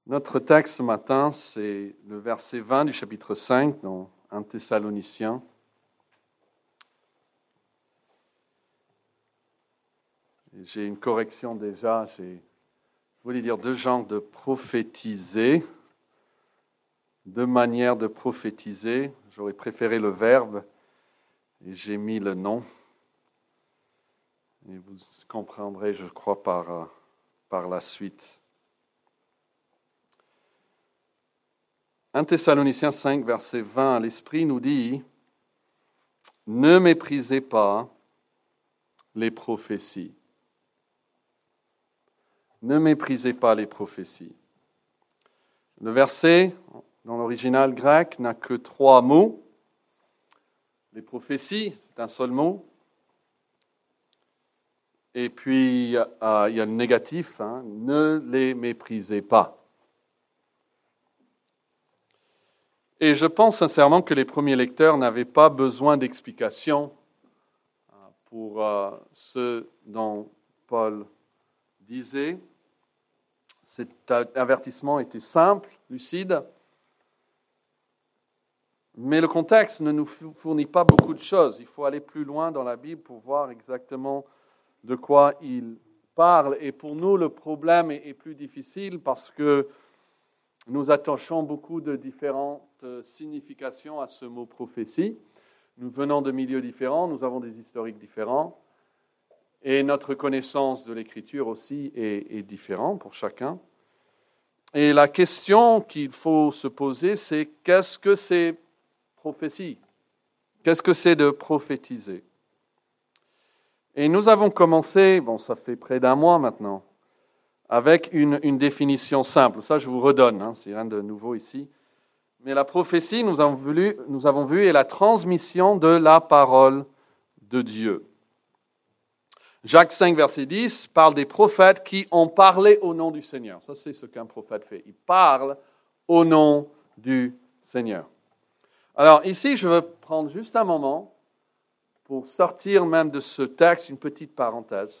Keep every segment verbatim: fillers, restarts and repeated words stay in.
Notre texte ce matin, c'est le verset vingt du chapitre cinq dans un Thessaloniciens. J'ai une correction déjà. J'ai, je voulais dire deux genres de prophétiser, deux manières de prophétiser. J'aurais préféré le verbe et j'ai mis le nom. Et vous comprendrez, je crois, par, par la suite. un Thessaloniciens cinq, verset vingt, l'Esprit nous dit « Ne méprisez pas les prophéties. » Ne méprisez pas les prophéties. Le verset, dans l'original grec, n'a que trois mots. Les prophéties, c'est un seul mot. Et puis, euh, il y a le négatif, hein, ne les méprisez pas. Et je pense sincèrement que les premiers lecteurs n'avaient pas besoin d'explications pour euh, ce dont Paul disait. Cet avertissement était simple, lucide, mais le contexte ne nous fournit pas beaucoup de choses. Il faut aller plus loin dans la Bible pour voir exactement de quoi il parle. Et pour nous, le problème est plus difficile parce que nous attachons beaucoup de différentes significations à ce mot prophétie. Nous venons de milieux différents, nous avons des historiques différents, et notre connaissance de l'Écriture aussi est, est différente pour chacun. Et la question qu'il faut se poser, c'est qu'est-ce que c'est prophétie? Qu'est-ce que c'est de prophétiser? Et nous avons commencé, bon, ça fait près d'un mois maintenant, avec une, une définition simple. Ça, je vous redonne, hein, c'est rien de nouveau ici. Mais la prophétie, nous avons, voulu, nous avons vu, est la transmission de la parole de Dieu. Jacques cinq, verset dix, parle des prophètes qui ont parlé au nom du Seigneur. Ça, c'est ce qu'un prophète fait. Il parle au nom du Seigneur. Alors, ici, je veux prendre juste un moment pour sortir même de ce texte une petite parenthèse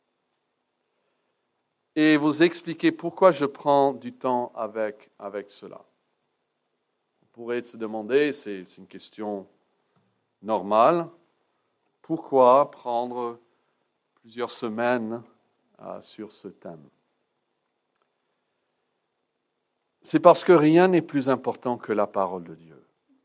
et vous expliquer pourquoi je prends du temps avec, avec cela. Vous pourrez se demander, c'est, c'est une question normale, pourquoi prendre plusieurs semaines euh, sur ce thème? C'est parce que rien n'est plus important que la parole de Dieu.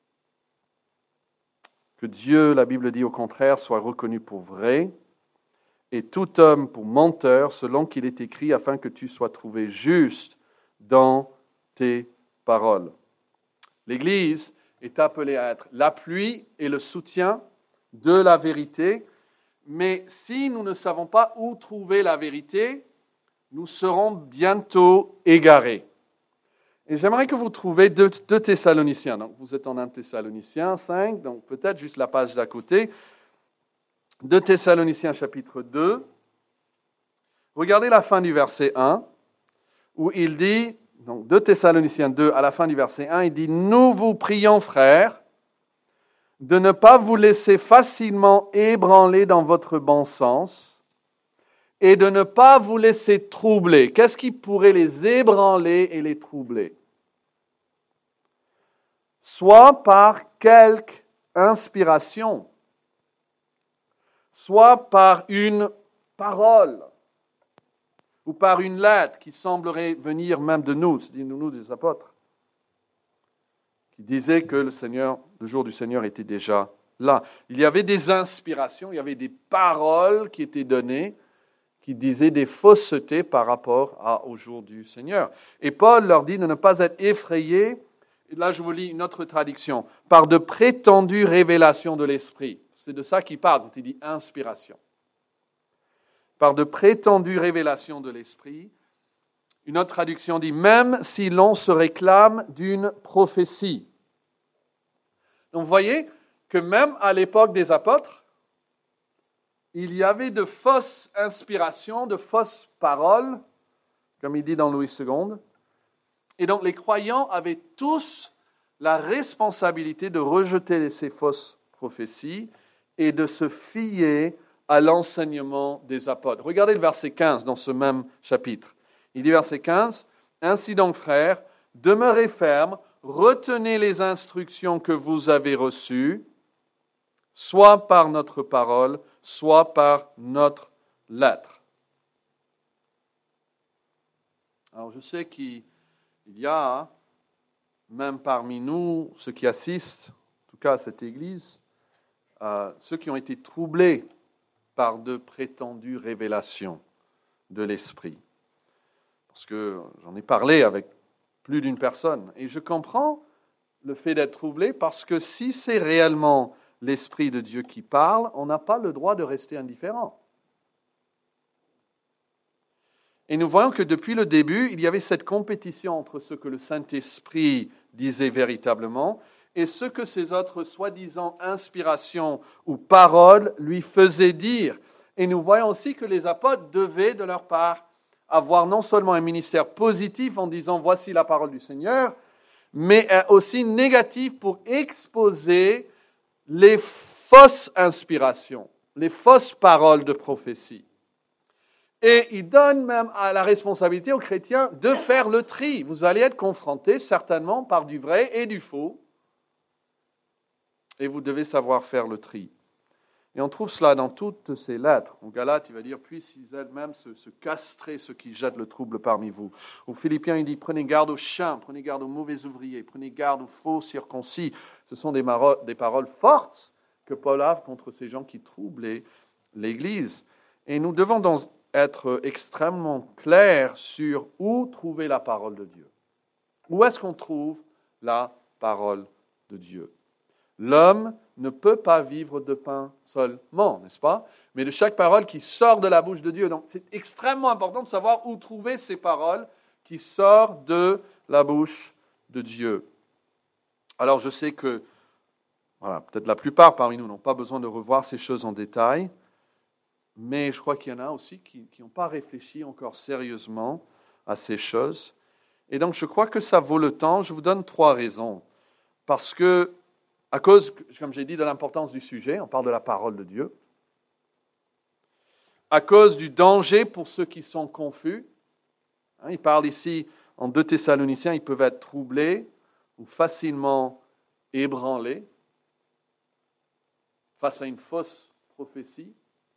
Que Dieu, la Bible dit au contraire, soit reconnu pour vrai, et tout homme pour menteur, selon qu'il est écrit, afin que tu sois trouvé juste dans tes paroles. L'Église est appelée à être l'appui et le soutien de la vérité, mais si nous ne savons pas où trouver la vérité, nous serons bientôt égarés. Et j'aimerais que vous trouviez deux, deux Thessaloniciens. Donc, vous êtes en un Thessaloniciens cinq, donc peut-être juste la page d'à côté. deux Thessaloniciens chapitre deux. Regardez la fin du verset un, où il dit, donc deux Thessaloniciens deux, à la fin du verset un, il dit « Nous vous prions, frères, de ne pas vous laisser facilement ébranler dans votre bon sens et de ne pas vous laisser troubler. » Qu'est-ce qui pourrait les ébranler et les troubler? Soit par quelque inspiration, soit par une parole ou par une lettre qui semblerait venir même de nous, c'est-à-dire nous des apôtres, qui disait que le Seigneur, le jour du Seigneur était déjà là. Il y avait des inspirations, il y avait des paroles qui étaient données, qui disaient des faussetés par rapport à, au jour du Seigneur. Et Paul leur dit de ne pas être effrayés, et là je vous lis une autre traduction, par de prétendues révélations de l'Esprit. C'est de ça qu'il parle quand il dit inspiration. Par de prétendues révélations de l'Esprit. Une autre traduction dit, même si l'on se réclame d'une prophétie. Donc vous voyez que même à l'époque des apôtres, il y avait de fausses inspirations, de fausses paroles, comme il dit dans Louis deux. Et donc les croyants avaient tous la responsabilité de rejeter ces fausses prophéties et de se fier à l'enseignement des apôtres. Regardez le verset quinze dans ce même chapitre. Il dit verset quinze, Ainsi donc, frères, demeurez fermes, retenez les instructions que vous avez reçues, soit par notre parole, soit par notre lettre. Alors, je sais qu'il y a, même parmi nous, ceux qui assistent, en tout cas à cette église, euh, ceux qui ont été troublés par de prétendues révélations de l'Esprit. Parce que j'en ai parlé avec plus d'une personne. Et je comprends le fait d'être troublé parce que si c'est réellement l'Esprit de Dieu qui parle, on n'a pas le droit de rester indifférent. Et nous voyons que depuis le début, il y avait cette compétition entre ce que le Saint-Esprit disait véritablement et ce que ces autres soi-disant inspirations ou paroles lui faisaient dire. Et nous voyons aussi que les apôtres devaient, de leur part, avoir non seulement un ministère positif en disant « voici la parole du Seigneur », mais aussi négatif pour exposer les fausses inspirations, les fausses paroles de prophétie. Et il donne même à la responsabilité aux chrétiens de faire le tri. Vous allez être confrontés certainement par du vrai et du faux, et vous devez savoir faire le tri. Et on trouve cela dans toutes ces lettres. En Galates, il va dire, puissent elles-mêmes se, se castrer ceux qui jettent le trouble parmi vous. Aux Philippiens, il dit, prenez garde aux chiens, prenez garde aux mauvais ouvriers, prenez garde aux faux circoncis. Ce sont des, maro- des paroles fortes que Paul a contre ces gens qui troublent l'Église. Et nous devons donc être extrêmement clairs sur où trouver la parole de Dieu. Où est-ce qu'on trouve la parole de Dieu? L'homme ne peut pas vivre de pain seulement, n'est-ce pas? Mais de chaque parole qui sort de la bouche de Dieu. Donc, c'est extrêmement important de savoir où trouver ces paroles qui sortent de la bouche de Dieu. Alors, je sais que, voilà, peut-être la plupart parmi nous n'ont pas besoin de revoir ces choses en détail, mais je crois qu'il y en a aussi qui n'ont pas réfléchi encore sérieusement à ces choses. Et donc, je crois que ça vaut le temps. Je vous donne trois raisons. Parce que, à cause, comme j'ai dit, de l'importance du sujet, on parle de la parole de Dieu, à cause du danger pour ceux qui sont confus. Hein, il parle ici, en deux Thessaloniciens, ils peuvent être troublés ou facilement ébranlés face à une fausse prophétie.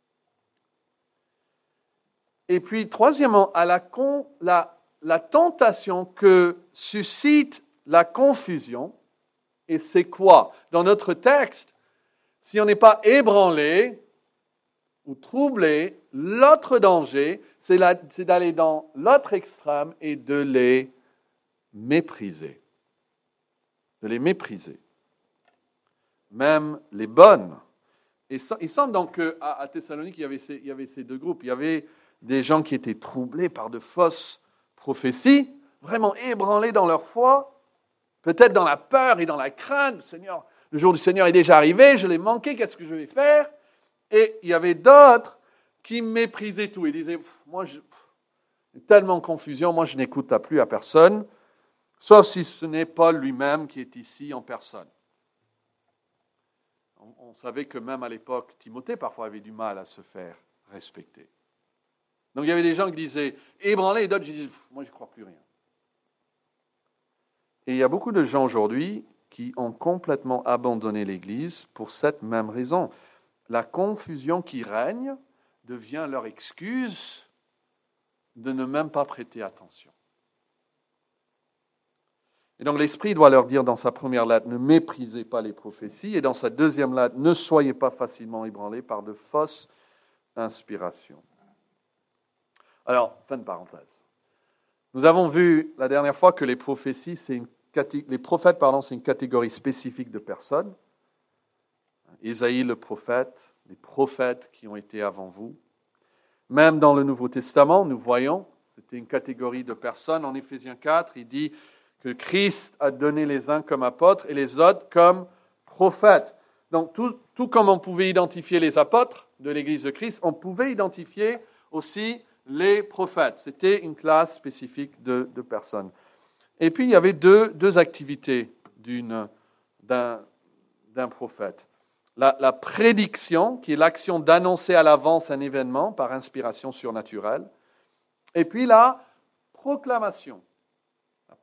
Et puis, troisièmement, à la, con, la, la tentation que suscite la confusion. Et c'est quoi? Dans notre texte, si on n'est pas ébranlé ou troublé, l'autre danger, c'est, la, c'est d'aller dans l'autre extrême et de les mépriser. De les mépriser. Même les bonnes. Et ça, il semble donc qu'à à Thessalonique, il y, avait ces, il y avait ces deux groupes. Il y avait des gens qui étaient troublés par de fausses prophéties, vraiment ébranlés dans leur foi, peut-être dans la peur et dans la crainte. Seigneur, le jour du Seigneur est déjà arrivé, je l'ai manqué, qu'est-ce que je vais faire? Et il y avait d'autres qui méprisaient tout. Ils disaient, moi, je, tellement de confusion, moi je n'écoute plus à personne, sauf si ce n'est Paul lui-même qui est ici en personne. On, on savait que même à l'époque, Timothée parfois avait du mal à se faire respecter. Donc il y avait des gens qui disaient, ébranlés, et d'autres qui disaient, moi je ne crois plus rien. Et il y a beaucoup de gens aujourd'hui qui ont complètement abandonné l'Église pour cette même raison. La confusion qui règne devient leur excuse de ne même pas prêter attention. Et donc l'Esprit doit leur dire dans sa première lettre, ne méprisez pas les prophéties, et dans sa deuxième lettre, ne soyez pas facilement ébranlés par de fausses inspirations. Alors, fin de parenthèse. Nous avons vu la dernière fois que les prophéties, c'est une catég- les prophètes, pardon, c'est une catégorie spécifique de personnes. Isaïe le prophète, les prophètes qui ont été avant vous. Même dans le Nouveau Testament, nous voyons, c'était une catégorie de personnes. En Éphésiens quatre, il dit que Christ a donné les uns comme apôtres et les autres comme prophètes. Donc, tout, tout comme on pouvait identifier les apôtres de l'Église de Christ, on pouvait identifier aussi les prophètes. C'était une classe spécifique de, de personnes. Et puis, il y avait deux, deux activités d'une, d'un, d'un prophète. La, la prédiction, qui est l'action d'annoncer à l'avance un événement par inspiration surnaturelle. Et puis la proclamation,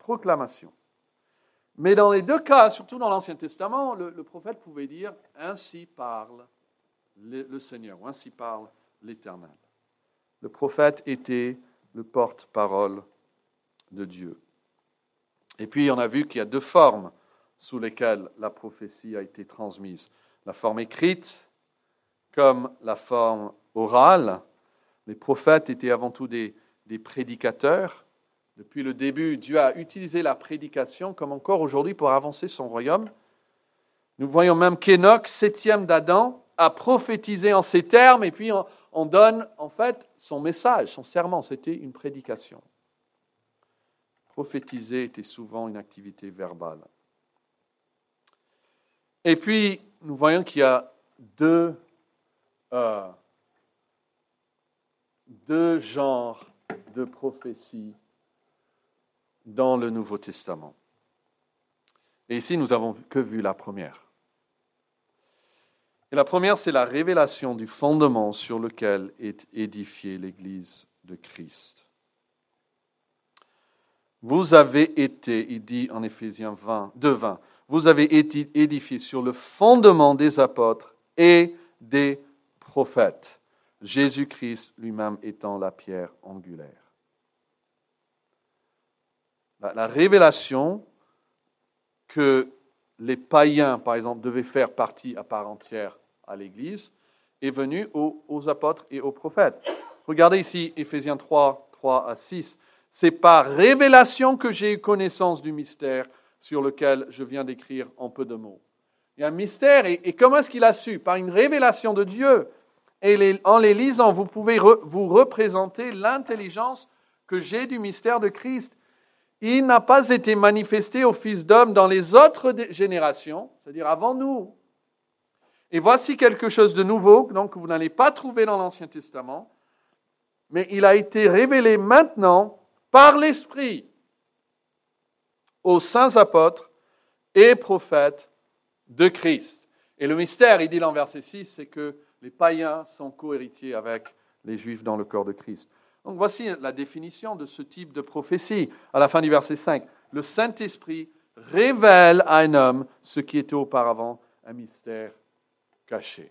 proclamation. Mais dans les deux cas, surtout dans l'Ancien Testament, le, le prophète pouvait dire « Ainsi parle le, le Seigneur » ou « Ainsi parle l'Éternel ». Le prophète était le porte-parole de Dieu. Et puis, on a vu qu'il y a deux formes sous lesquelles la prophétie a été transmise. La forme écrite, comme la forme orale. Les prophètes étaient avant tout des, des prédicateurs. Depuis le début, Dieu a utilisé la prédication comme encore aujourd'hui pour avancer son royaume. Nous voyons même qu'Enoch, septième d'Adam, a prophétisé en ces termes et puis on, on donne en fait son message, son serment. C'était une prédication. Prophétiser était souvent une activité verbale. Et puis, nous voyons qu'il y a deux, euh, deux genres de prophéties dans le Nouveau Testament. Et ici, nous n'avons que vu la première. Et la première, c'est la révélation du fondement sur lequel est édifiée l'Église de Christ. Vous avez été, il dit en Éphésiens deux vingt, vous avez été édifiés sur le fondement des apôtres et des prophètes, Jésus-Christ lui-même étant la pierre angulaire. La, la révélation que les païens, par exemple, devaient faire partie à part entière à l'Église est venue aux, aux apôtres et aux prophètes. Regardez ici Éphésiens trois, trois à six. C'est par révélation que j'ai eu connaissance du mystère sur lequel je viens d'écrire en peu de mots. Il y a un mystère, et, et comment est-ce qu'il a su? Par une révélation de Dieu. Et les, en les lisant, vous pouvez re, vous représenter l'intelligence que j'ai du mystère de Christ. Il n'a pas été manifesté au Fils d'homme dans les autres générations, c'est-à-dire avant nous. Et voici quelque chose de nouveau, donc que vous n'allez pas trouver dans l'Ancien Testament, mais il a été révélé maintenant par l'Esprit aux saints apôtres et prophètes de Christ. Et le mystère, il dit dans verset six, c'est que les païens sont co-héritiers avec les Juifs dans le corps de Christ. Donc voici la définition de ce type de prophétie. À la fin du verset cinq, le Saint-Esprit révèle à un homme ce qui était auparavant un mystère caché.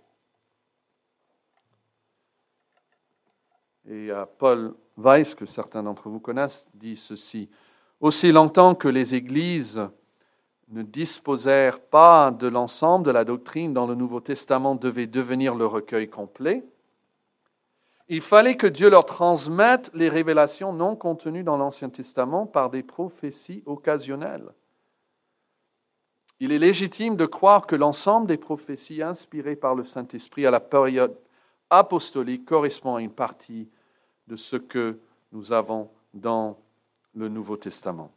Et euh, Paul Weiss, que certains d'entre vous connaissent, dit ceci. Aussi longtemps que les églises ne disposèrent pas de l'ensemble de la doctrine dont le Nouveau Testament devait devenir le recueil complet, il fallait que Dieu leur transmette les révélations non contenues dans l'Ancien Testament par des prophéties occasionnelles. Il est légitime de croire que l'ensemble des prophéties inspirées par le Saint-Esprit à la période apostolique correspond à une partie de ce que nous avons dans le Nouveau Testament.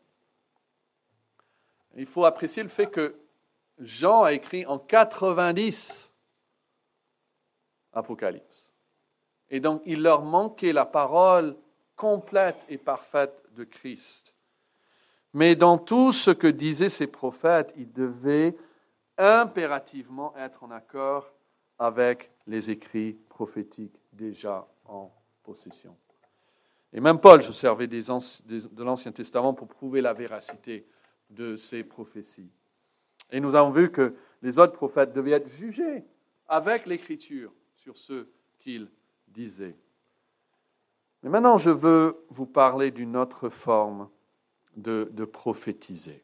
Il faut apprécier le fait que Jean a écrit en quatre-vingt-dix Apocalypse. Et donc, il leur manquait la parole complète et parfaite de Christ. Mais dans tout ce que disaient ces prophètes, ils devaient impérativement être en accord avec les écrits prophétiques déjà en possession. Et même Paul se servait des, des, de l'Ancien Testament pour prouver la véracité de ces prophéties. Et nous avons vu que les autres prophètes devaient être jugés avec l'Écriture sur ce qu'ils disaient. Mais maintenant, je veux vous parler d'une autre forme de, de prophétiser.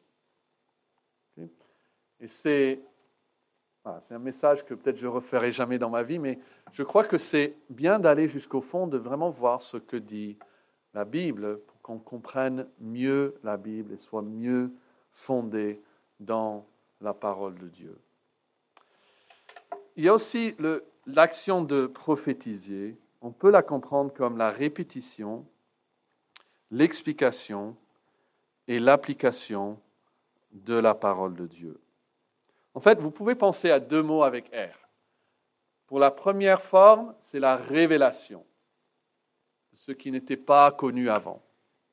Et c'est, ah, c'est un message que peut-être je ne referai jamais dans ma vie, mais je crois que c'est bien d'aller jusqu'au fond, de vraiment voir ce que dit la Bible, pour qu'on comprenne mieux la Bible et soit mieux fondé dans la parole de Dieu. Il y a aussi le, l'action de prophétiser. On peut la comprendre comme la répétition, l'explication et l'application de la parole de Dieu. En fait, vous pouvez penser à deux mots avec R. Pour la première forme, c'est la révélation, ce qui n'était pas connu avant.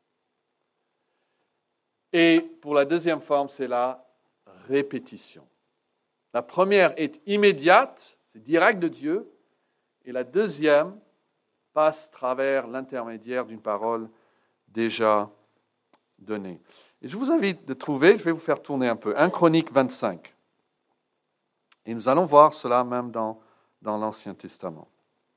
Et pour la deuxième forme, c'est la répétition. La première est immédiate, c'est direct de Dieu, et la deuxième passe à travers l'intermédiaire d'une parole déjà donné. Et je vous invite de trouver, je vais vous faire tourner un peu, un Chronique vingt-cinq. Et nous allons voir cela même dans, dans l'Ancien Testament.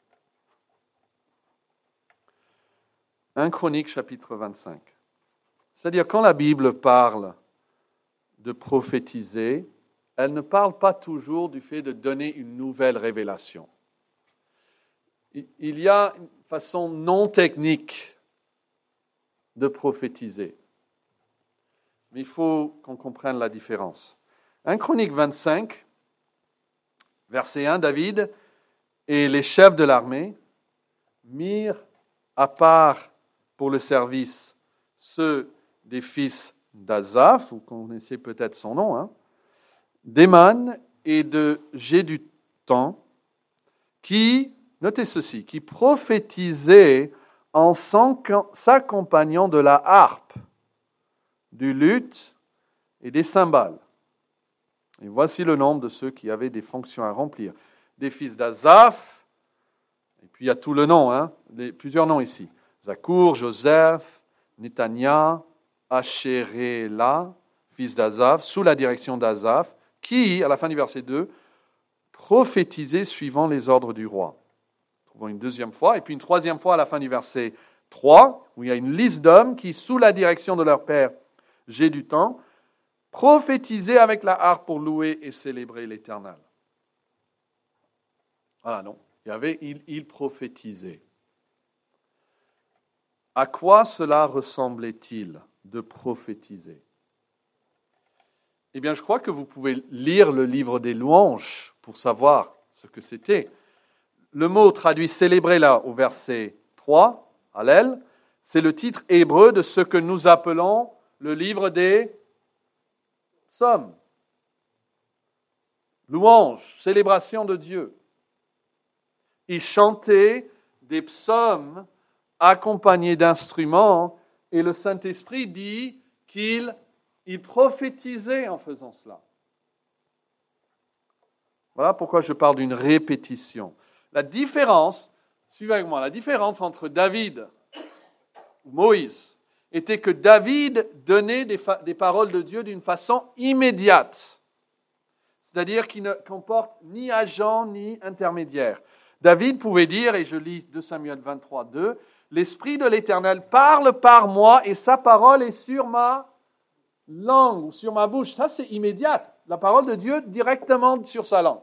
un Chronique chapitre vingt-cinq. C'est-à-dire quand la Bible parle de prophétiser, elle ne parle pas toujours du fait de donner une nouvelle révélation. Il y a une façon non technique de prophétiser. Mais il faut qu'on comprenne la différence. un Chronique vingt-cinq, verset un, David et les chefs de l'armée mirent à part pour le service ceux des fils d'Asaph, vous connaissez peut-être son nom, hein, d'Éman et de Géduthun, qui, notez ceci, qui prophétisaient en s'accompagnant de la harpe, du luth et des cymbales. Et voici le nombre de ceux qui avaient des fonctions à remplir. Des fils d'Asaph, et puis il y a tout le nom, hein, les, plusieurs noms ici. Zakour, Joseph, Netania, Ashéréla, fils d'Asaph, sous la direction d'Asaph, qui, à la fin du verset deux, prophétisait suivant les ordres du roi. Trouvons une deuxième fois, et puis une troisième fois à la fin du verset trois, où il y a une liste d'hommes qui, sous la direction de leur père Géduthun, prophétisaient avec la harpe pour louer et célébrer l'Éternel. Voilà, non, il y avait, il, il prophétisait. À quoi cela ressemblait-il de prophétiser? Eh bien, je crois que vous pouvez lire le livre des louanges pour savoir ce que c'était. Le mot traduit célébrer là au verset trois, Hallel, c'est le titre hébreu de ce que nous appelons le livre des psaumes. Louange, célébration de Dieu. Ils chantaient des psaumes accompagnés d'instruments et le Saint-Esprit dit qu'il il prophétisait en faisant cela. Voilà pourquoi je parle d'une répétition. La différence, suivez avec moi, la différence entre David ou Moïse était que David donnait des, fa- des paroles de Dieu d'une façon immédiate. C'est-à-dire qu'il ne comporte ni agent ni intermédiaire. David pouvait dire, et je lis deux Samuel vingt-trois, deux, « L'Esprit de l'Éternel parle par moi et sa parole est sur ma langue ou sur ma bouche. » Ça, c'est immédiat. La parole de Dieu directement sur sa langue.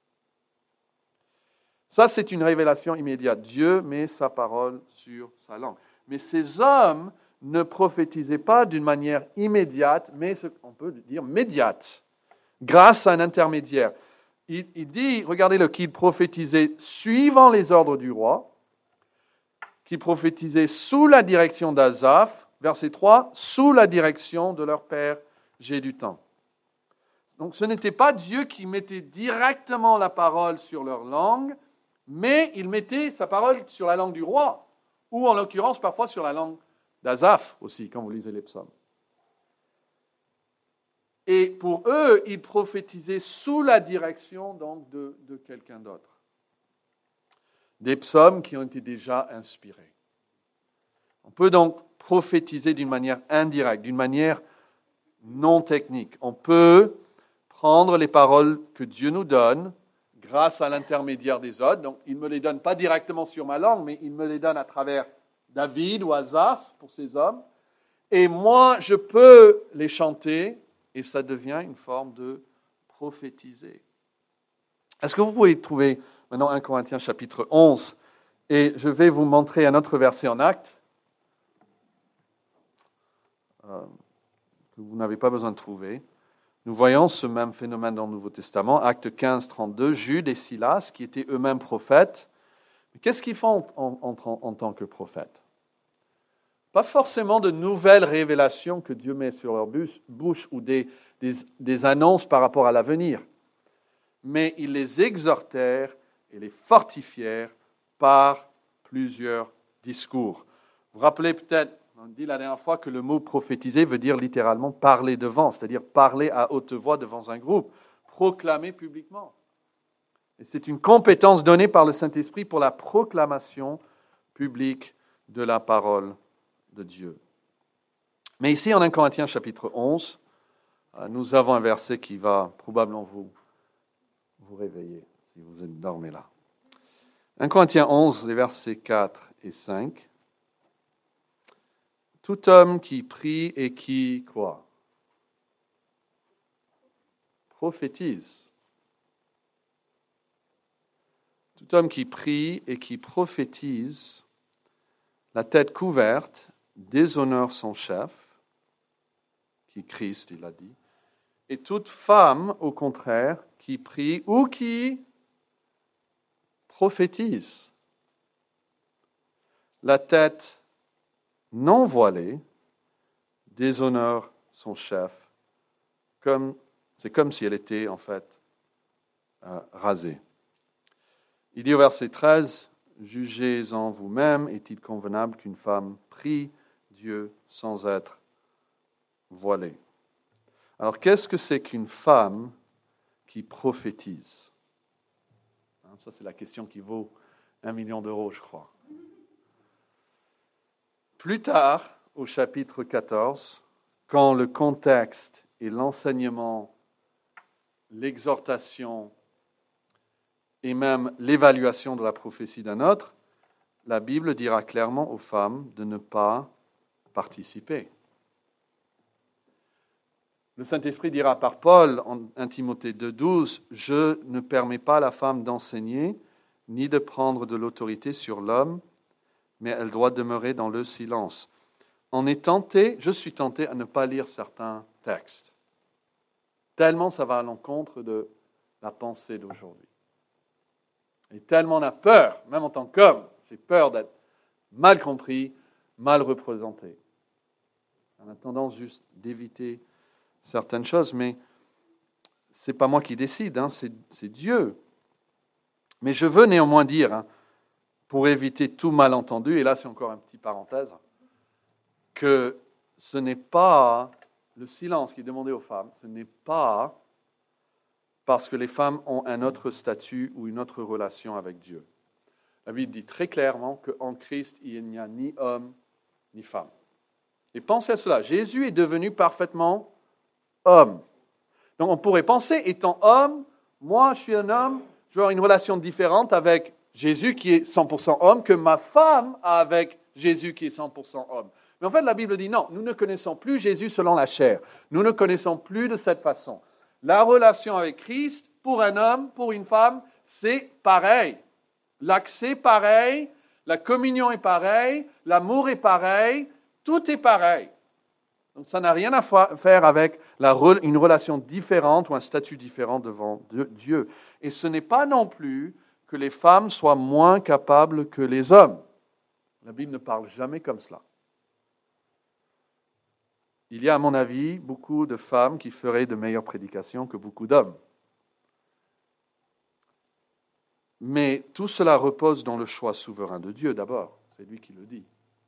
Ça, c'est une révélation immédiate. Dieu met sa parole sur sa langue. Mais ces hommes ne prophétisaient pas d'une manière immédiate, mais ce qu'on peut dire médiate, grâce à un intermédiaire. Il, il dit, regardez-le, qu'il prophétisait suivant les ordres du roi, qu'il prophétisait sous la direction d'Asaph, verset trois, sous la direction de leur père Géduthun. Donc ce n'était pas Dieu qui mettait directement la parole sur leur langue, mais il mettait sa parole sur la langue du roi, ou en l'occurrence parfois sur la langue d'Asaph aussi, quand vous lisez les psaumes. Et pour eux, ils prophétisaient sous la direction donc, de, de quelqu'un d'autre. Des psaumes qui ont été déjà inspirés. On peut donc prophétiser d'une manière indirecte, d'une manière non technique. On peut prendre les paroles que Dieu nous donne grâce à l'intermédiaire des autres. Donc, il ne me les donne pas directement sur ma langue, mais il me les donne à travers David ou Asaph pour ces hommes. Et moi, je peux les chanter et ça devient une forme de prophétiser. Est-ce que vous pouvez trouver maintenant un Corinthiens chapitre onze et je vais vous montrer un autre verset en Actes euh, que vous n'avez pas besoin de trouver. Nous voyons ce même phénomène dans le Nouveau Testament, Actes quinze, trente-deux, Jude et Silas, qui étaient eux-mêmes prophètes. Mais qu'est-ce qu'ils font en, en, en, en tant que prophètes? Pas forcément de nouvelles révélations que Dieu met sur leur bouche ou des, des, des annonces par rapport à l'avenir, mais ils les exhortèrent et les fortifièrent par plusieurs discours. Vous vous rappelez peut-être, on dit la dernière fois que le mot prophétiser veut dire littéralement parler devant, c'est-à-dire parler à haute voix devant un groupe, proclamer publiquement. Et c'est une compétence donnée par le Saint-Esprit pour la proclamation publique de la parole de Dieu. Mais ici, en un Corinthiens chapitre onze, nous avons un verset qui va probablement vous, vous réveiller si vous dormez là. un Corinthiens onze, les versets quatre et cinq. Tout homme qui prie et qui, quoi? Prophétise. Tout homme qui prie et qui prophétise, la tête couverte, déshonore son chef, qui est Christ, il a dit. Et toute femme, au contraire, qui prie ou qui prophétise, la tête non voilée, déshonore son chef, comme, c'est comme si elle était en fait euh, rasée. Il dit au verset treize, « Jugez-en vous-même, est-il convenable qu'une femme prie Dieu sans être voilée ?» Alors, qu'est-ce que c'est qu'une femme qui prophétise? Ça, c'est la question qui vaut un million d'euros, je crois. Plus tard, au chapitre quatorze, quand le contexte et l'enseignement, l'exhortation et même l'évaluation de la prophétie d'un autre, la Bible dira clairement aux femmes de ne pas participer. Le Saint-Esprit dira par Paul en un Timothée deux douze, « Je ne permets pas à la femme d'enseigner, ni de prendre de l'autorité sur l'homme, mais elle doit demeurer dans le silence. » On est tenté, je suis tenté à ne pas lire certains textes, tellement ça va à l'encontre de la pensée d'aujourd'hui. Et tellement on a peur, même en tant qu'homme, j'ai peur d'être mal compris, mal représenté. On a tendance juste d'éviter certaines choses, mais ce n'est pas moi qui décide, hein, c'est, c'est Dieu. Mais je veux néanmoins dire, hein, pour éviter tout malentendu, et là c'est encore une petite parenthèse, que ce n'est pas le silence qui est demandé aux femmes, ce n'est pas parce que les femmes ont un autre statut ou une autre relation avec Dieu. La Bible dit très clairement qu'en Christ, il n'y a ni homme ni femme. Et pensez à cela, Jésus est devenu parfaitement homme. Donc on pourrait penser, étant homme, moi je suis un homme, je vais avoir une relation différente avec Jésus qui est cent pour cent homme que ma femme a avec Jésus qui est cent pour cent homme. Mais en fait la Bible dit non, nous ne connaissons plus Jésus selon la chair. Nous ne connaissons plus de cette façon. La relation avec Christ, pour un homme, pour une femme, c'est pareil. L'accès est pareil, la communion est pareille, l'amour est pareil, tout est pareil. Donc ça n'a rien à faire avec la, une relation différente ou un statut différent devant Dieu. Et ce n'est pas non plus que les femmes soient moins capables que les hommes. La Bible ne parle jamais comme cela. Il y a, à mon avis, beaucoup de femmes qui feraient de meilleures prédications que beaucoup d'hommes. Mais tout cela repose dans le choix souverain de Dieu d'abord. C'est lui qui le dit.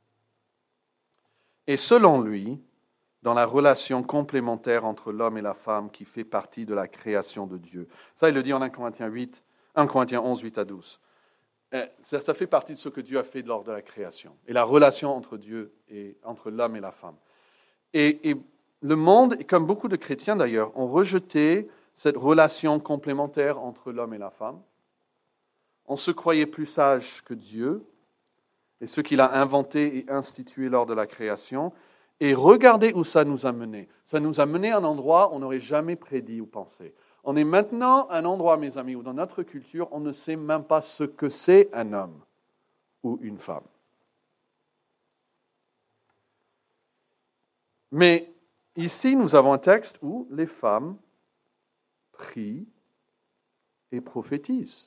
Et selon lui, dans la relation complémentaire entre l'homme et la femme qui fait partie de la création de Dieu. Ça, il le dit en un Corinthiens huit, un Corinthiens onze, huit à douze. Ça, ça fait partie de ce que Dieu a fait lors de la création. Et la relation entre Dieu et entre l'homme et la femme. Et, et le monde, et comme beaucoup de chrétiens d'ailleurs, ont rejeté cette relation complémentaire entre l'homme et la femme. On se croyait plus sage que Dieu et ce qu'il a inventé et institué lors de la création. Et regardez où ça nous a mené. Ça nous a mené à un endroit où on n'aurait jamais prédit ou pensé. On est maintenant à un endroit, mes amis, où dans notre culture, on ne sait même pas ce que c'est un homme ou une femme. Mais ici, nous avons un texte où les femmes prient et prophétisent.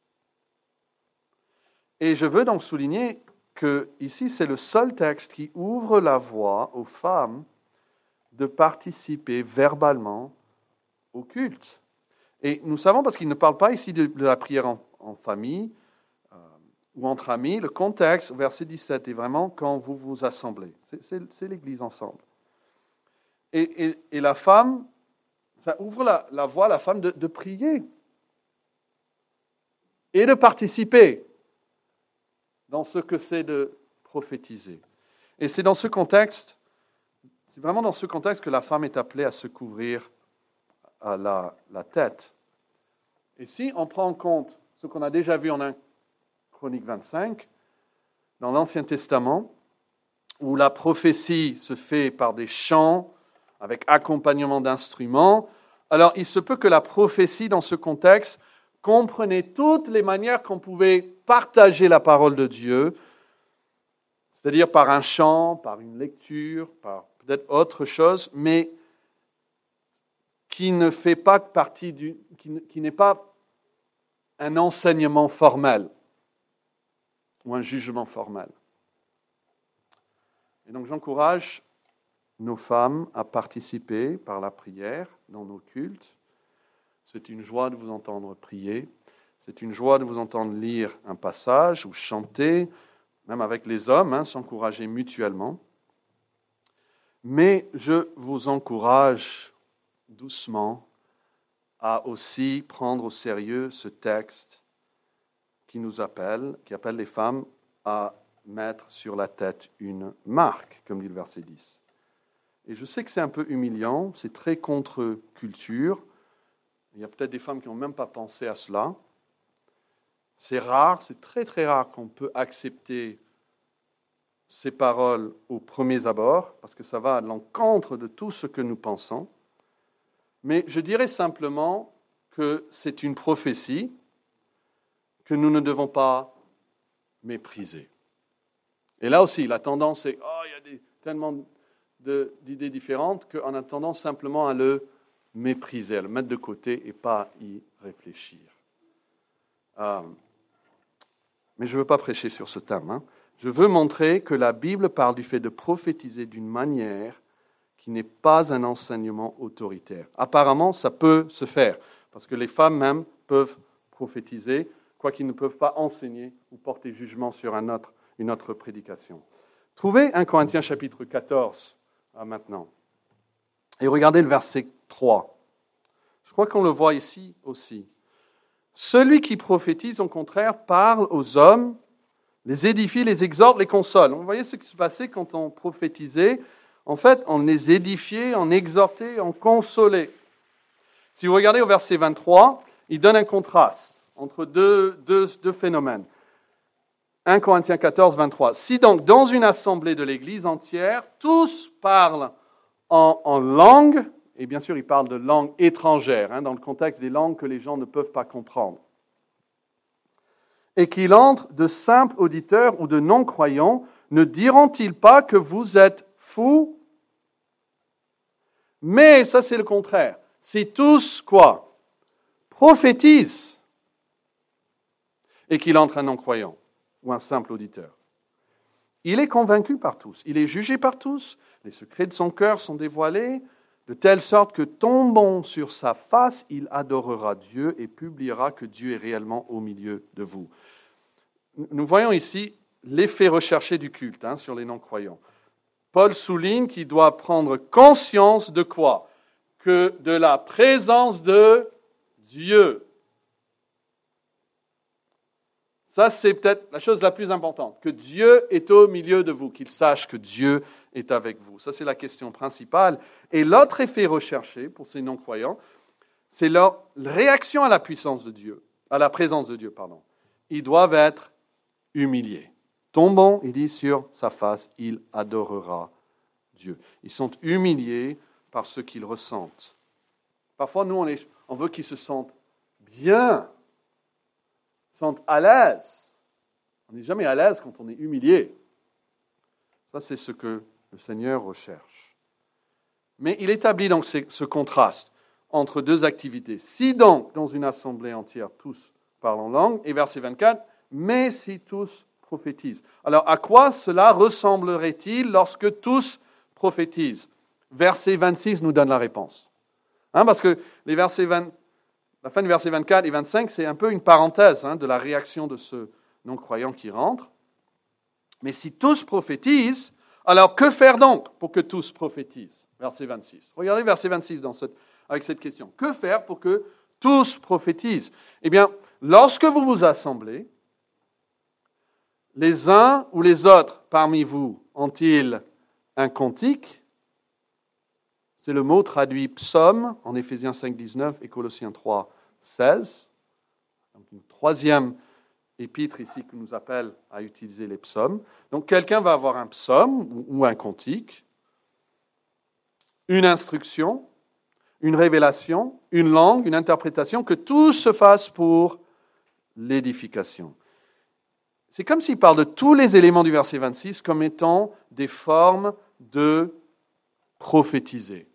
Et je veux donc souligner que ici, c'est le seul texte qui ouvre la voie aux femmes de participer verbalement au culte. Et nous savons, parce qu'il ne parle pas ici de, de la prière en, en famille euh, ou entre amis, le contexte, verset dix-sept, est vraiment quand vous vous assemblez. C'est, c'est, c'est l'Église ensemble. Et, et, et la femme, ça ouvre la, la voie à la femme de, de prier et de participer dans ce que c'est de prophétiser. Et c'est dans ce contexte, c'est vraiment dans ce contexte que la femme est appelée à se couvrir à la, la tête. Et si on prend en compte ce qu'on a déjà vu en un Chronique vingt-cinq, dans l'Ancien Testament, où la prophétie se fait par des chants, avec accompagnement d'instruments, alors il se peut que la prophétie, dans ce contexte, comprenait toutes les manières qu'on pouvait partager la parole de Dieu, c'est-à-dire par un chant, par une lecture, par peut-être autre chose, mais qui ne fait pas partie du, qui, qui n'est pas un enseignement formel ou un jugement formel. Et donc j'encourage nos femmes à participer par la prière dans nos cultes. C'est une joie de vous entendre prier. C'est une joie de vous entendre lire un passage ou chanter, même avec les hommes, hein, s'encourager mutuellement. Mais je vous encourage doucement à aussi prendre au sérieux ce texte qui nous appelle, qui appelle les femmes à mettre sur la tête une marque, comme dit le verset dix. Et je sais que c'est un peu humiliant, c'est très contre-culture. Il y a peut-être des femmes qui n'ont même pas pensé à cela. C'est rare, c'est très très rare qu'on peut accepter ces paroles au premier abord, parce que ça va à l'encontre de tout ce que nous pensons. Mais je dirais simplement que c'est une prophétie que nous ne devons pas mépriser. Et là aussi, la tendance est, oh, il y a des, tellement de, d'idées différentes qu'on a tendance simplement à le mépriser, à le mettre de côté et pas y réfléchir. Euh, mais je ne veux pas prêcher sur ce thème. Hein. Je veux montrer que la Bible parle du fait de prophétiser d'une manière qui n'est pas un enseignement autoritaire. Apparemment, ça peut se faire, parce que les femmes même peuvent prophétiser, quoiqu'ils ne peuvent pas enseigner ou porter jugement sur un autre, une autre prédication. Trouvez un Corinthiens chapitre quatorze ah, maintenant, et regardez le verset trois. Je crois qu'on le voit ici aussi. Celui qui prophétise, au contraire, parle aux hommes, les édifie, les exhorte, les console. Vous voyez ce qui se passait quand on prophétisait. En fait, on les édifiait, on exhortait, on consolait. Si vous regardez au verset vingt-trois, il donne un contraste entre deux, deux, deux phénomènes. un Corinthiens quatorze, vingt-trois. Si donc, dans une assemblée de l'Église entière, tous parlent en, en langue, et bien sûr, il parle de langue étrangère, hein, dans le contexte des langues que les gens ne peuvent pas comprendre, et qu'il entre de simples auditeurs ou de non-croyants, ne diront-ils pas que vous êtes fous? Mais ça, c'est le contraire. Si tous, quoi? Prophétisent, et qu'il entre un non-croyant ou un simple auditeur. Il est convaincu par tous, il est jugé par tous, les secrets de son cœur sont dévoilés, de telle sorte que tombant sur sa face, il adorera Dieu et publiera que Dieu est réellement au milieu de vous. Nous voyons ici l'effet recherché du culte hein, sur les non-croyants. Paul souligne qu'il doit prendre conscience de quoi? Que de la présence de Dieu. Ça, c'est peut-être la chose la plus importante, que Dieu est au milieu de vous, qu'il sache que Dieu est avec vous. Ça, c'est la question principale. Et l'autre effet recherché pour ces non-croyants, c'est leur réaction à la puissance de Dieu, à la présence de Dieu, pardon. Ils doivent être humiliés. Tombant, il dit, sur sa face, il adorera Dieu. Ils sont humiliés par ce qu'ils ressentent. Parfois, nous, on, est, on veut qu'ils se sentent bien, sentent à l'aise. On n'est jamais à l'aise quand on est humilié. Ça, c'est ce que le Seigneur recherche. Mais il établit donc ce contraste entre deux activités. Si donc, dans une assemblée entière, tous parlent en langue, et verset vingt-quatre, mais si tous prophétisent. Alors, à quoi cela ressemblerait-il lorsque tous prophétisent? Verset vingt-six nous donne la réponse. Hein, parce que les versets vingt, la fin du verset vingt-quatre et vingt-cinq, c'est un peu une parenthèse hein, de la réaction de ce non-croyant qui rentre. Mais si tous prophétisent, alors que faire donc pour que tous prophétisent? Verset vingt-six. Regardez verset vingt-six dans cette, avec cette question. Que faire pour que tous prophétisent? Eh bien, lorsque vous vous assemblez, les uns ou les autres parmi vous ont-ils un cantique? C'est le mot traduit psaume en Éphésiens cinq, dix-neuf et Colossiens trois, seize. Donc une troisième épître ici qui nous appelle à utiliser les psaumes. Donc quelqu'un va avoir un psaume ou un cantique, une instruction, une révélation, une langue, une interprétation, que tout se fasse pour l'édification. C'est comme s'il parle de tous les éléments du verset vingt-six comme étant des formes de prophétiser.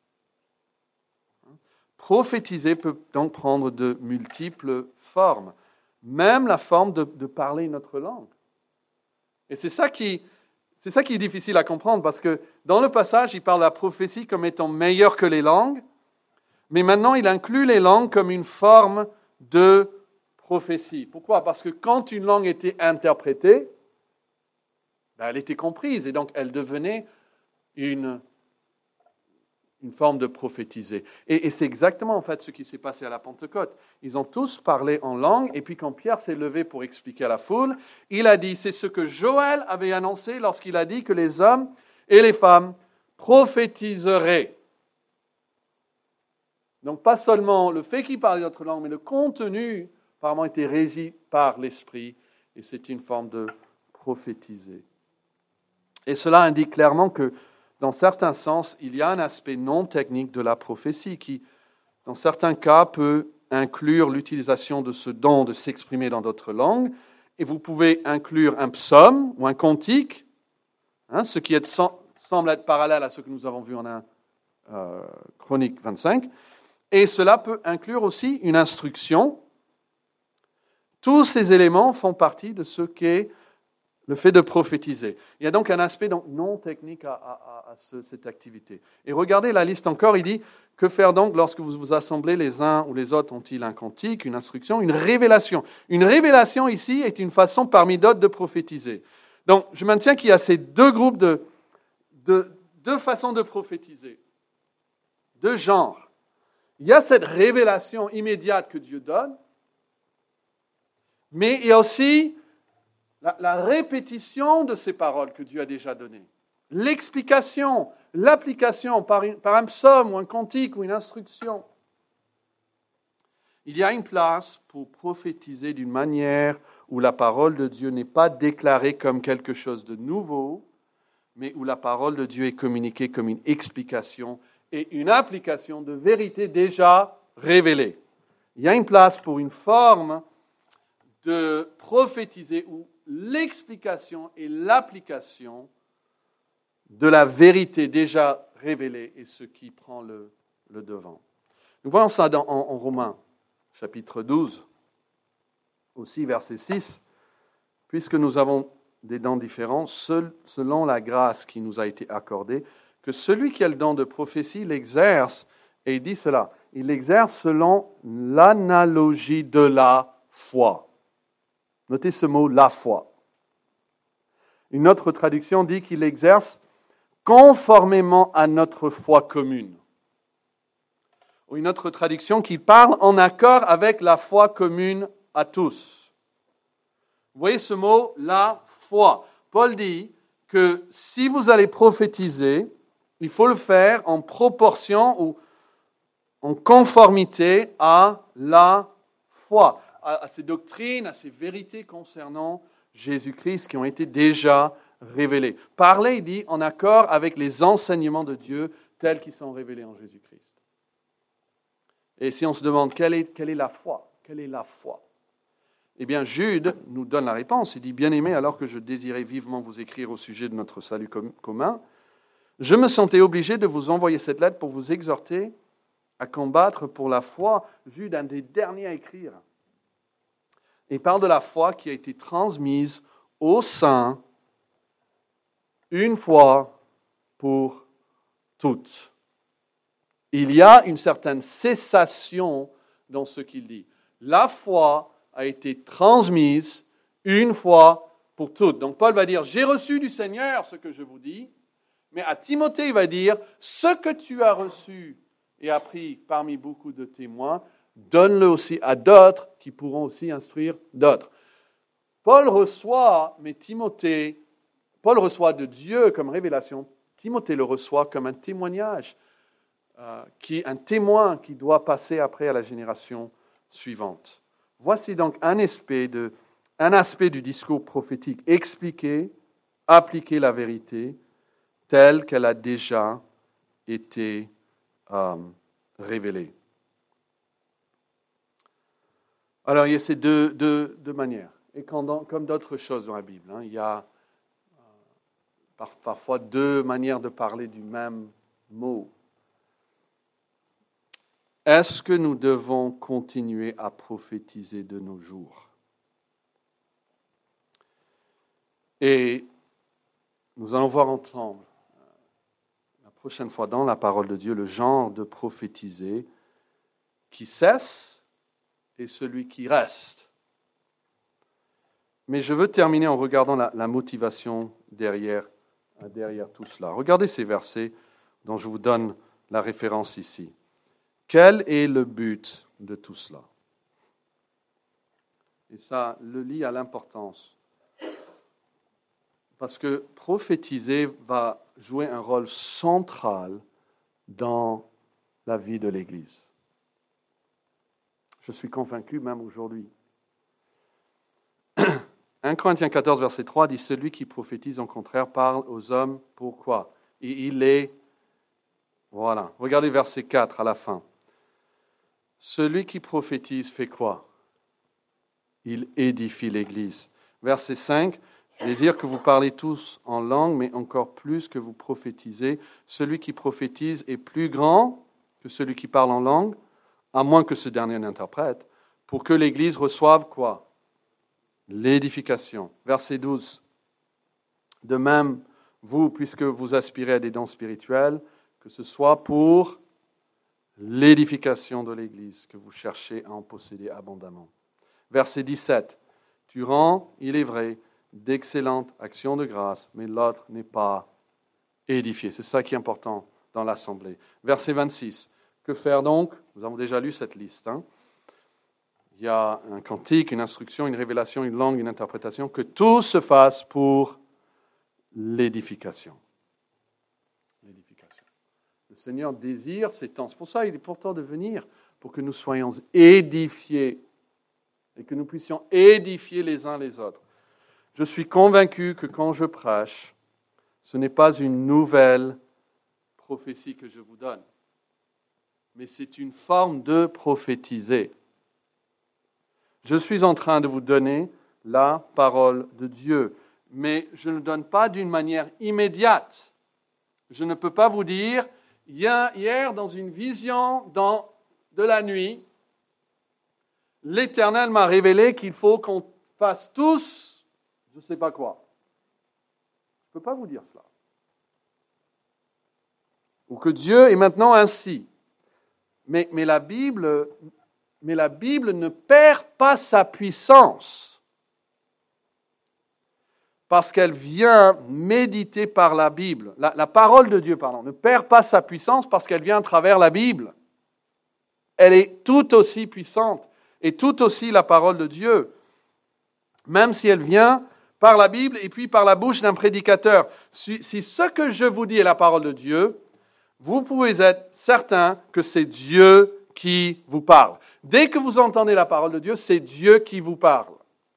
Prophétiser peut donc prendre de multiples formes, même la forme de, de parler notre langue. Et c'est ça qui, c'est ça qui est difficile à comprendre, parce que dans le passage, il parle de la prophétie comme étant meilleure que les langues, mais maintenant il inclut les langues comme une forme de prophétie. Pourquoi? Parce que quand une langue était interprétée, ben elle était comprise, et donc elle devenait une une forme de prophétiser. Et, et c'est exactement en fait ce qui s'est passé à la Pentecôte. Ils ont tous parlé en langue, et puis quand Pierre s'est levé pour expliquer à la foule, il a dit, c'est ce que Joël avait annoncé lorsqu'il a dit que les hommes et les femmes prophétiseraient. Donc pas seulement le fait qu'ils parlaient notre langue, mais le contenu apparemment était régi par l'Esprit, et c'est une forme de prophétiser. Et cela indique clairement que dans certains sens, il y a un aspect non technique de la prophétie qui, dans certains cas, peut inclure l'utilisation de ce don de s'exprimer dans d'autres langues. Et vous pouvez inclure un psaume ou un cantique, hein, ce qui est, semble être parallèle à ce que nous avons vu en un, euh, Chronique vingt-cinq. Et cela peut inclure aussi une instruction. Tous ces éléments font partie de ce qu'est le fait de prophétiser. Il y a donc un aspect donc non technique à, à, à ce, cette activité. Et regardez la liste encore, il dit, que faire donc lorsque vous vous assemblez, les uns ou les autres ont-ils un cantique, une instruction, une révélation. Une révélation ici est une façon parmi d'autres de prophétiser. Donc je maintiens qu'il y a ces deux groupes de, de deux façons de prophétiser, deux genres. Il y a cette révélation immédiate que Dieu donne, mais il y a aussi La, la répétition de ces paroles que Dieu a déjà données, l'explication, l'application par, une, par un psaume ou un cantique ou une instruction. Il y a une place pour prophétiser d'une manière où la parole de Dieu n'est pas déclarée comme quelque chose de nouveau, mais où la parole de Dieu est communiquée comme une explication et une application de vérité déjà révélée. Il y a une place pour une forme de prophétiser où l'explication et l'application de la vérité déjà révélée est ce qui prend le, le devant. Nous voyons ça dans, en, en Romains, chapitre douze, aussi verset six. Puisque nous avons des dons différents, seul, selon la grâce qui nous a été accordée, que celui qui a le don de prophétie l'exerce, et il dit cela, il l'exerce selon l'analogie de la foi. Notez ce mot, la foi. Une autre traduction dit qu'il exerce conformément à notre foi commune. Ou une autre traduction qui parle en accord avec la foi commune à tous. Vous voyez ce mot, la foi. Paul dit que si vous allez prophétiser, il faut le faire en proportion ou en conformité à la foi, à ces doctrines, à ces vérités concernant Jésus-Christ qui ont été déjà révélées. Parler, il dit, en accord avec les enseignements de Dieu tels qu'ils sont révélés en Jésus-Christ. Et si on se demande quelle est, quelle est la foi, quelle est la foi? Eh bien, Jude nous donne la réponse. Il dit, bien-aimé, alors que je désirais vivement vous écrire au sujet de notre salut commun, je me sentais obligé de vous envoyer cette lettre pour vous exhorter à combattre pour la foi. Jude, un des derniers à écrire. Il parle de la foi qui a été transmise aux saints une fois pour toutes. Il y a une certaine cessation dans ce qu'il dit. La foi a été transmise une fois pour toutes. Donc Paul va dire, j'ai reçu du Seigneur ce que je vous dis, mais à Timothée il va dire, ce que tu as reçu et appris parmi beaucoup de témoins, donne-le aussi à d'autres qui pourront aussi instruire d'autres. Paul reçoit, mais Timothée, Paul reçoit de Dieu comme révélation, Timothée le reçoit comme un témoignage. euh, qui, un témoin qui doit passer après à la génération suivante. Voici donc un aspect, de, un aspect du discours prophétique. Expliquer, appliquer la vérité telle qu'elle a déjà été euh, révélée. Alors, il y a ces deux, deux, deux manières. Et quand dans, comme d'autres choses dans la Bible, hein, il y a euh, par, parfois deux manières de parler du même mot. Est-ce que nous devons continuer à prophétiser de nos jours? Et nous allons voir ensemble, la prochaine fois dans la parole de Dieu, le genre de prophétiser qui cesse et celui qui reste. Mais je veux terminer en regardant la, la motivation derrière, derrière tout cela. Regardez ces versets dont je vous donne la référence ici. Quel est le but de tout cela? Et ça, le lit a l'importance. Parce que prophétiser va jouer un rôle central dans la vie de l'Église. Je suis convaincu même aujourd'hui. un Corinthiens quatorze, verset trois dit « Celui qui prophétise, au contraire, parle aux hommes. Pourquoi? Et il est... » Voilà. Regardez verset quatre à la fin. Celui qui prophétise fait quoi? Il édifie l'Église. Verset cinq. Je désire que vous parlez tous en langue, mais encore plus que vous prophétisez. Celui qui prophétise est plus grand que celui qui parle en langue, à moins que ce dernier n'interprète, pour que l'Église reçoive quoi? L'édification. Verset douze. De même, vous, puisque vous aspirez à des dons spirituels, que ce soit pour l'édification de l'Église que vous cherchez à en posséder abondamment. Verset dix-sept. Tu rends, il est vrai, d'excellentes actions de grâce, mais l'autre n'est pas édifié. C'est ça qui est important dans l'Assemblée. Verset vingt-six. Que faire donc? Nous avons déjà lu cette liste. Hein? Il y a un cantique, une instruction, une révélation, une langue, une interprétation. Que tout se fasse pour l'édification. L'édification. Le Seigneur désire ces temps. C'est pour ça qu'il est pourtant de venir, pour que nous soyons édifiés et que nous puissions édifier les uns les autres. Je suis convaincu que quand je prêche, ce n'est pas une nouvelle prophétie que je vous donne, mais c'est une forme de prophétiser. Je suis en train de vous donner la parole de Dieu, mais je ne donne pas d'une manière immédiate. Je ne peux pas vous dire, hier, dans une vision dans, de la nuit, l'Éternel m'a révélé qu'il faut qu'on fasse tous, je ne sais pas quoi. Je ne peux pas vous dire cela. Ou que Dieu est maintenant ainsi. Mais, mais, la Bible, mais la Bible ne perd pas sa puissance parce qu'elle vient méditer par la Bible. La, la parole de Dieu, pardon, ne perd pas sa puissance parce qu'elle vient à travers la Bible. Elle est tout aussi puissante et tout aussi la parole de Dieu, même si elle vient par la Bible et puis par la bouche d'un prédicateur. Si, si ce que je vous dis est la parole de Dieu, vous pouvez être certain que c'est Dieu qui vous parle. Dès que vous entendez la parole de Dieu, c'est Dieu qui vous parle.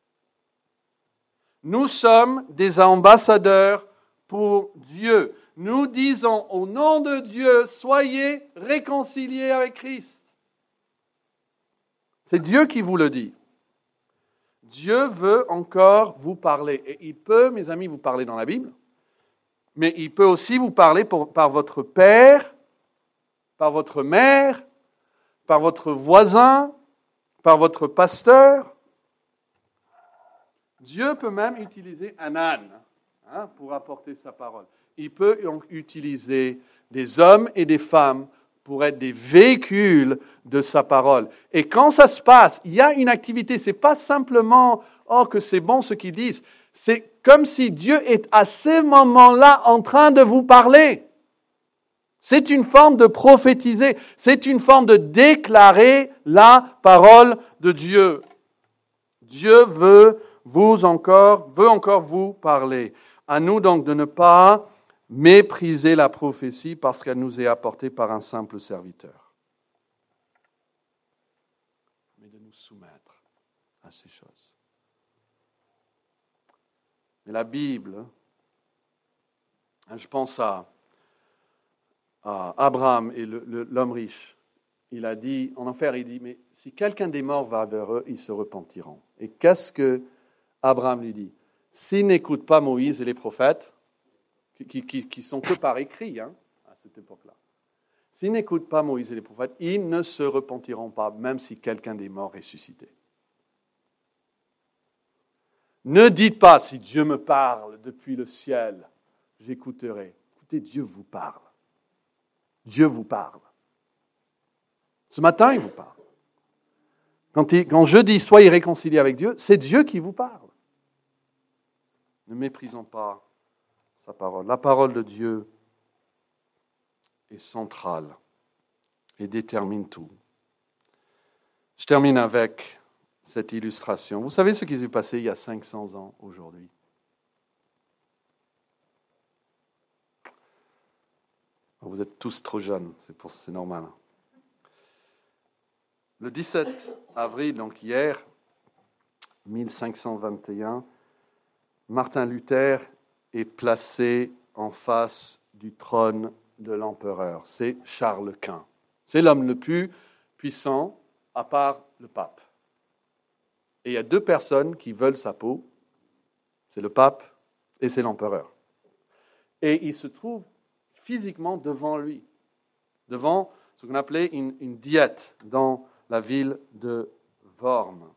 Nous sommes des ambassadeurs pour Dieu. Nous disons au nom de Dieu, soyez réconciliés avec Christ. C'est Dieu qui vous le dit. Dieu veut encore vous parler. Et il peut, mes amis, vous parler dans la Bible. Mais il peut aussi vous parler pour, par votre père, par votre mère, par votre voisin, par votre pasteur. Dieu peut même utiliser un âne hein, pour apporter sa parole. Il peut donc utiliser des hommes et des femmes pour être des véhicules de sa parole. Et quand ça se passe, il y a une activité. Ce n'est pas simplement « oh, que c'est bon ce qu'ils disent ». C'est comme si Dieu est à ce moment-là en train de vous parler. C'est une forme de prophétiser. C'est une forme de déclarer la parole de Dieu. Dieu veut vous encore, veut encore vous parler. À nous donc de ne pas mépriser la prophétie parce qu'elle nous est apportée par un simple serviteur. Mais de nous soumettre à ces choses. Mais la Bible, je pense à, à Abraham et le, le, l'homme riche. Il a dit, en enfer, il dit, mais si quelqu'un des morts va vers eux, ils se repentiront. Et qu'est-ce que Abraham lui dit? S'ils n'écoutent pas Moïse et les prophètes, qui, qui, qui sont que par écrit hein, à cette époque-là, s'ils n'écoutent pas Moïse et les prophètes, ils ne se repentiront pas, même si quelqu'un des morts est ressuscité. Ne dites pas, si Dieu me parle depuis le ciel, j'écouterai. Écoutez, Dieu vous parle. Dieu vous parle. Ce matin, il vous parle. Quand, il, quand je dis « soyez réconciliés avec Dieu », c'est Dieu qui vous parle. Ne méprisons pas sa parole. La parole de Dieu est centrale et détermine tout. Je termine avec cette illustration. Vous savez ce qui s'est passé il y a cinq cents ans aujourd'hui? Vous êtes tous trop jeunes, c'est, pour, c'est normal. Le dix-sept avril, donc hier, mille cinq cent vingt et un, Martin Luther est placé en face du trône de l'empereur. C'est Charles Quint. C'est l'homme le plus puissant, à part le pape. Et il y a deux personnes qui veulent sa peau. C'est le pape et c'est l'empereur. Et il se trouve physiquement devant lui, devant ce qu'on appelait une, une diète dans la ville de Worms.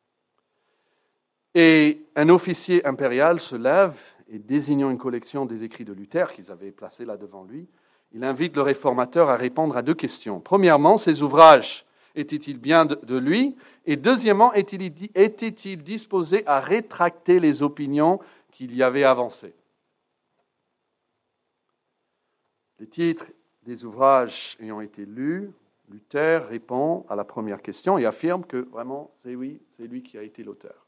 Et un officier impérial se lève et, désignant une collection des écrits de Luther qu'ils avaient placés là devant lui, il invite le réformateur à répondre à deux questions. Premièrement, ses ouvrages étaient-ils bien de, de lui? Et deuxièmement, était-il, était-il disposé à rétracter les opinions qu'il y avait avancées? Les titres des ouvrages ayant été lus, Luther répond à la première question et affirme que vraiment, c'est oui, c'est lui qui a été l'auteur.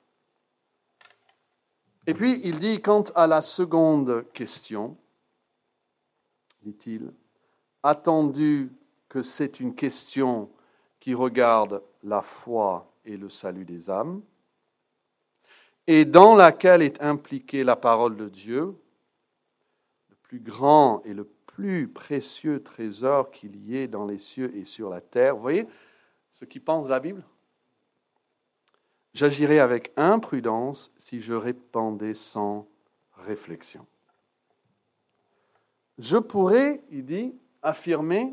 Et puis, il dit, quant à la seconde question, dit-il, attendu que c'est une question qui regarde la foi et le salut des âmes, et dans laquelle est impliquée la parole de Dieu, le plus grand et le plus précieux trésor qu'il y ait dans les cieux et sur la terre. Vous voyez ce qui pense la Bible? J'agirais avec imprudence si je répondais sans réflexion. Je pourrais, il dit, affirmer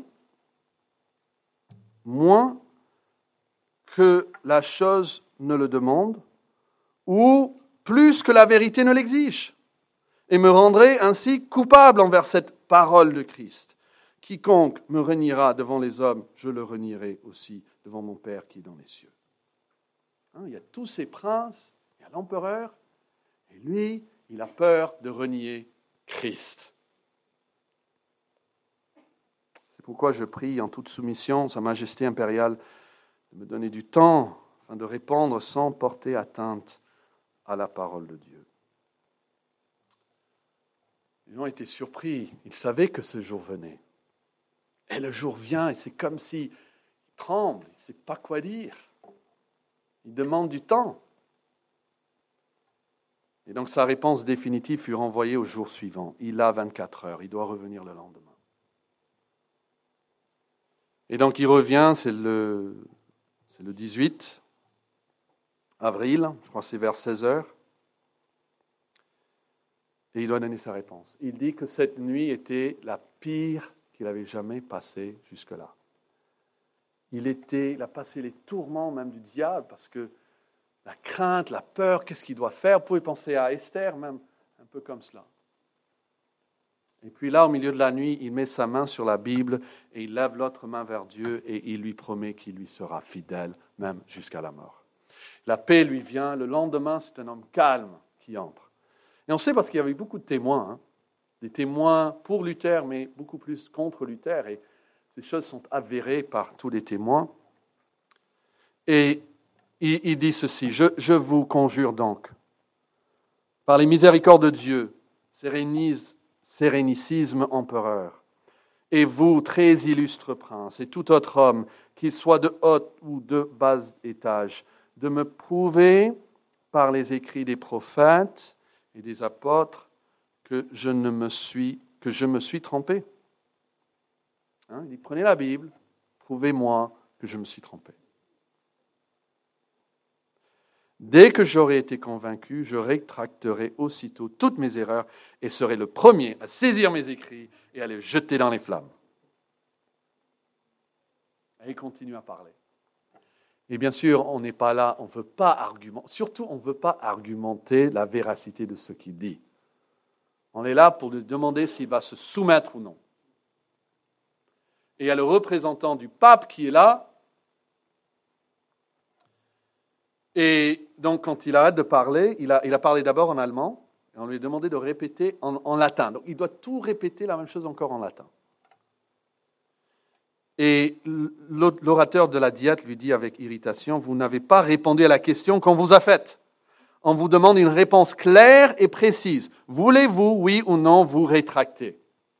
moins que la chose ne le demande, ou plus que la vérité ne l'exige, et me rendrai ainsi coupable envers cette parole de Christ. Quiconque me reniera devant les hommes, je le renierai aussi devant mon Père qui est dans les cieux. Hein, il y a tous ces princes, il y a l'empereur, et lui, il a peur de renier Christ. C'est pourquoi je prie en toute soumission Sa Majesté impériale de me donner du temps afin de répondre sans porter atteinte à la parole de Dieu. Ils ont été surpris, ils savaient que ce jour venait. Et le jour vient et c'est comme s'il tremble, il ne sait pas quoi dire. Il demande du temps. Et donc sa réponse définitive fut renvoyée au jour suivant. Il a vingt-quatre heures, il doit revenir le lendemain. Et donc il revient, c'est le, c'est le dix-huit avril, je crois que c'est vers seize heures. Et il doit donner sa réponse. Il dit que cette nuit était la pire qu'il avait jamais passée jusque-là. Il, était, il a passé les tourments même du diable, parce que la crainte, la peur, qu'est-ce qu'il doit faire? Vous pouvez penser à Esther même, un peu comme cela. Et puis là, au milieu de la nuit, il met sa main sur la Bible et il lève l'autre main vers Dieu et il lui promet qu'il lui sera fidèle, même jusqu'à la mort. La paix lui vient. Le lendemain, c'est un homme calme qui entre. Et on sait parce qu'il y avait beaucoup de témoins, hein, des témoins pour Luther, mais beaucoup plus contre Luther. Et ces choses sont avérées par tous les témoins. Et il, il dit ceci, je, je vous conjure donc, par les miséricordes de Dieu, sérénise sérénissime empereur, et vous, très illustre prince, et tout autre homme, qu'il soit de haut ou de bas étage, de me prouver par les écrits des prophètes et des apôtres que je ne me suis, que je me suis trompé. Hein, il dit, prenez la Bible, prouvez-moi que je me suis trompé. Dès que j'aurai été convaincu, je rétracterai aussitôt toutes mes erreurs et serai le premier à saisir mes écrits et à les jeter dans les flammes. Et il continue à parler. Et bien sûr, on n'est pas là, on ne veut pas argumenter, surtout on ne veut pas argumenter la véracité de ce qu'il dit. On est là pour lui demander s'il va se soumettre ou non. Et il y a le représentant du pape qui est là. Et donc, quand il arrête de parler, il a, il a parlé d'abord en allemand, et on lui a demandé de répéter en, en latin. Donc, il doit tout répéter, la même chose encore en latin. Et l'orateur de la diète lui dit avec irritation, « Vous n'avez pas répondu à la question qu'on vous a faite. On vous demande une réponse claire et précise. Voulez-vous, oui ou non, vous rétracter ?»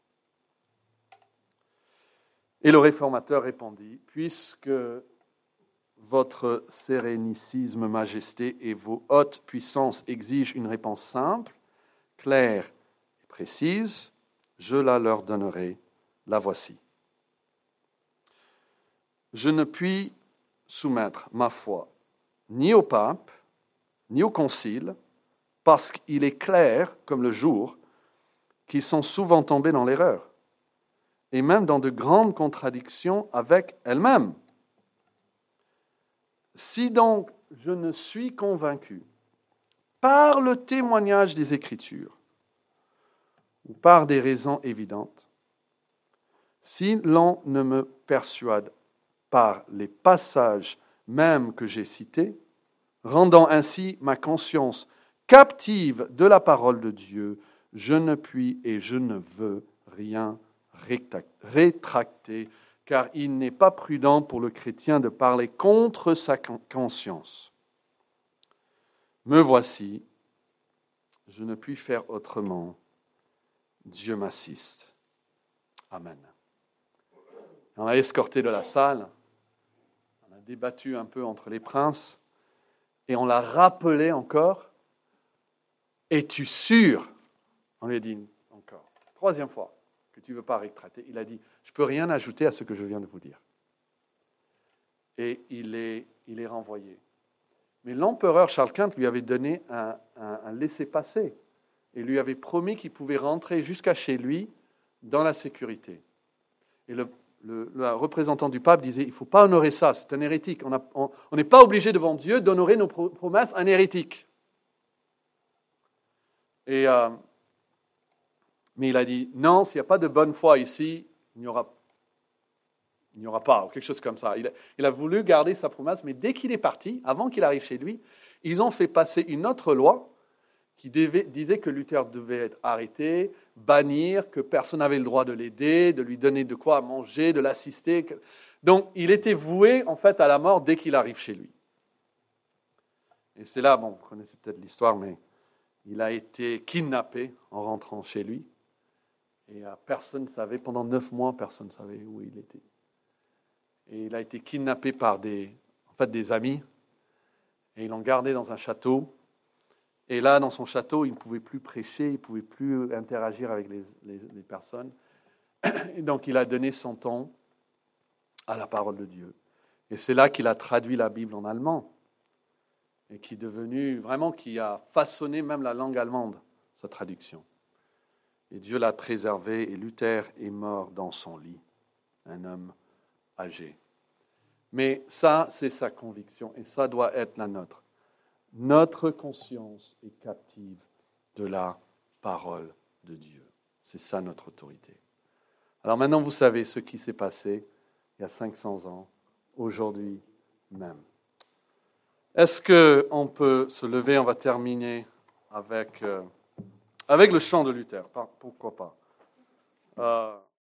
Et le réformateur répondit, « Puisque votre sérénissime majesté et vos hautes puissances exigent une réponse simple, claire et précise, je la leur donnerai. La voici. Je ne puis soumettre ma foi ni au pape, ni au concile, parce qu'il est clair, comme le jour, qu'ils sont souvent tombés dans l'erreur, et même dans de grandes contradictions avec elles-mêmes. Si donc je ne suis convaincu par le témoignage des Écritures ou par des raisons évidentes, si l'on ne me persuade par les passages même que j'ai cités, rendant ainsi ma conscience captive de la parole de Dieu, je ne puis et je ne veux rien rétracter, car il n'est pas prudent pour le chrétien de parler contre sa conscience. Me voici, je ne puis faire autrement. Dieu m'assiste. Amen. On a escorté de la salle, on a débattu un peu entre les princes, et on l'a rappelé encore. Es-tu sûr? On lui a dit encore, troisième fois, que tu ne veux pas rétracter. Il a dit, je ne peux rien ajouter à ce que je viens de vous dire. Et il est, il est renvoyé. Mais l'empereur Charles quinze lui avait donné un, un, un laissez-passer et lui avait promis qu'il pouvait rentrer jusqu'à chez lui dans la sécurité. Et le, le, le représentant du pape disait, il ne faut pas honorer ça, c'est un hérétique. On n'est pas obligé devant Dieu d'honorer nos promesses à un hérétique. Et, euh, mais il a dit, non, s'il n'y a pas de bonne foi ici, il n'y aura, il n'y aura pas, ou quelque chose comme ça. Il a, il a voulu garder sa promesse, mais dès qu'il est parti, avant qu'il arrive chez lui, ils ont fait passer une autre loi qui devait, disait que Luther devait être arrêté, bannir, que personne n'avait le droit de l'aider, de lui donner de quoi manger, de l'assister. Donc, il était voué, en fait, à la mort dès qu'il arrive chez lui. Et c'est là, bon, vous connaissez peut-être l'histoire, mais il a été kidnappé en rentrant chez lui. Et personne ne savait, pendant neuf mois, personne ne savait où il était. Et il a été kidnappé par des, en fait, des amis. Et ils l'ont gardé dans un château. Et là, dans son château, il ne pouvait plus prêcher, il ne pouvait plus interagir avec les, les, les personnes. Et donc, il a donné son temps à la parole de Dieu. Et c'est là qu'il a traduit la Bible en allemand. Et qui est devenu, vraiment, qui a façonné même la langue allemande, sa traduction. Et Dieu l'a préservé, et Luther est mort dans son lit, un homme âgé. Mais ça, c'est sa conviction, et ça doit être la nôtre. Notre conscience est captive de la parole de Dieu. C'est ça notre autorité. Alors maintenant, vous savez ce qui s'est passé il y a cinq cents ans, aujourd'hui même. Est-ce qu'on peut se lever? On va terminer avec, euh, avec le chant de Luther. Pourquoi pas? Euh,